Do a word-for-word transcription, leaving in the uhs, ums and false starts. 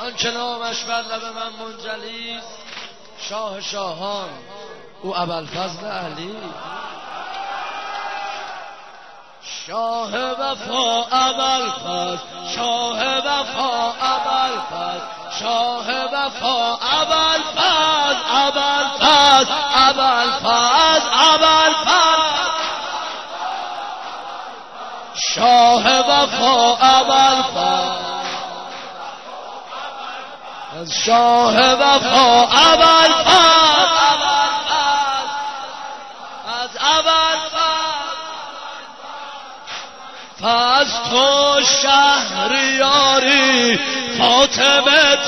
آنچه نامش بر لب من منجلی شاه شاهان او ابوالفضل علی. شاه وفا ابوالفضل، شاه وفا ابوالفضل، شاه وفا ابوالفضل، ابوالفضل، ابوالفضل، ابوالفضل، شاه وفا ابوالفضل، شاه وفا ابوالفضل، از ابوالفضل فاز تو شهریاری فاطمه